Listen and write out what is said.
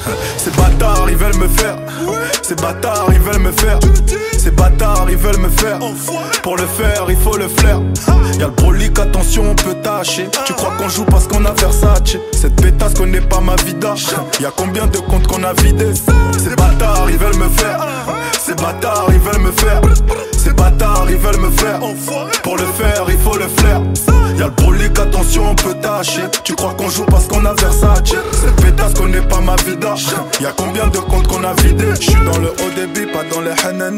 Ces bâtards ils veulent me faire. Ces bâtards ils veulent me faire. Ces bâtards ils veulent me faire. Pour le faire il faut le flair. Y'a le brolic, attention on peut tâcher. Tu crois qu'on joue parce qu'on a Versace. Cette pétasse connaît pas ma vida. Y'a combien de comptes qu'on a vidés. Ces bâtards ils veulent me faire. Ces bâtards ils veulent me faire. Ces bâtards ils veulent me faire. Pour le faire il faut le flair. Y'a le brolic, attention on peut tâcher. Tu crois qu'on joue parce qu'on a Versace. Cette pétasse connaît pas ma vida. Y'a combien de comptes qu'on a vidés. J'suis dans le haut débit, pas dans les hanan.